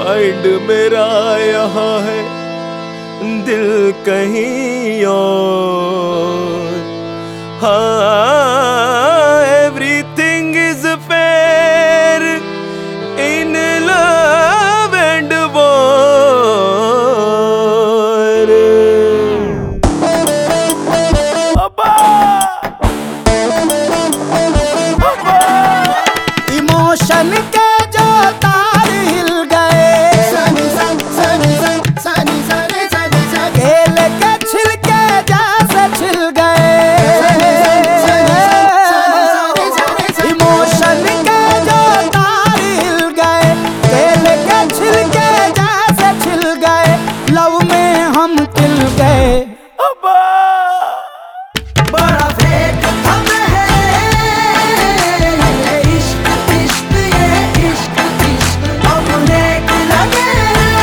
Mind मेरा यहाँ है, दिल कहीं और। हाँ, everything is fair in love and war. Emotion के जो तार हिल गए, केले के छिलके जैसे छिल गए। इमोशन के जो तार हिल गए, केले के छिलके जैसे छिल गए। लव में हम खिल गए। बड़ा फेक हम है इश्क इश्क ये इश्क इश्क अब नेक लगे।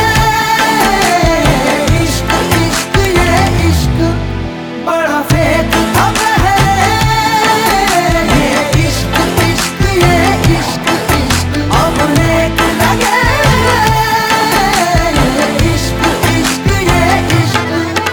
इश्क इश्क ये इश्क बड़ा फेक हम है ये इश्क इश्क ये इश्क इश्क अब नेक लगे। इश्क इश्क ये इश्क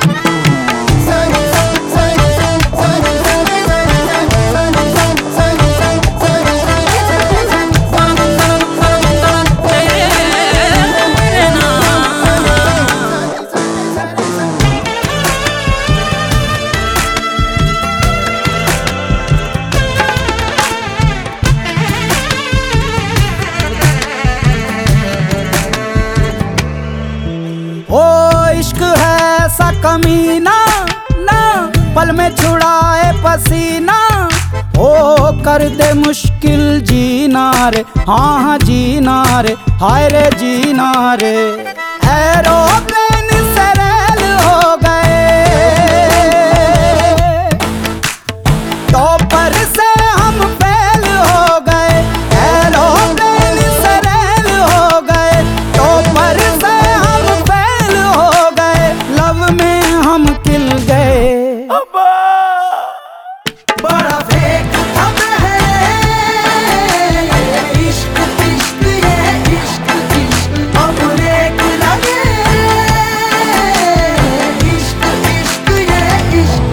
ओ इश्क है ऐसा कमीना, ना पल में छुड़ाए पसीना। ओ कर दे मुश्किल जीना रे, हाँ हाँ जीना रे, हाय रे जीना रे। एरोप्लेन से रेल हो गए, टॉपर से हम फेल हो गए। एरोप्लेन से रेल हो गए, टॉपर से हम फेल हो गए। लव में हम खिल गए। बड़ा फेक हम है इश्क इश्क ये इश्क इश्क अब नेक लगे। इश्क इश्क ये इश्क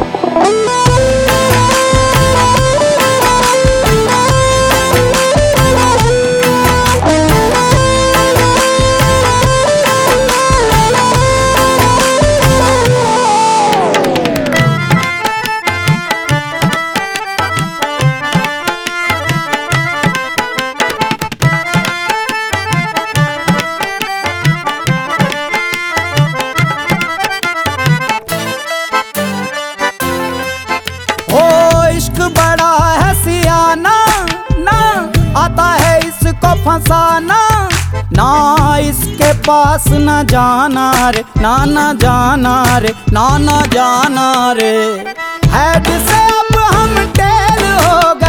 ओ इश्क बड़ा है सियाना, ना आता है इसको फंसाना। ना इसके पास न जाना रे, ना ना जाना रे, ना ना जाना रे। हेड से अब हम टेल हो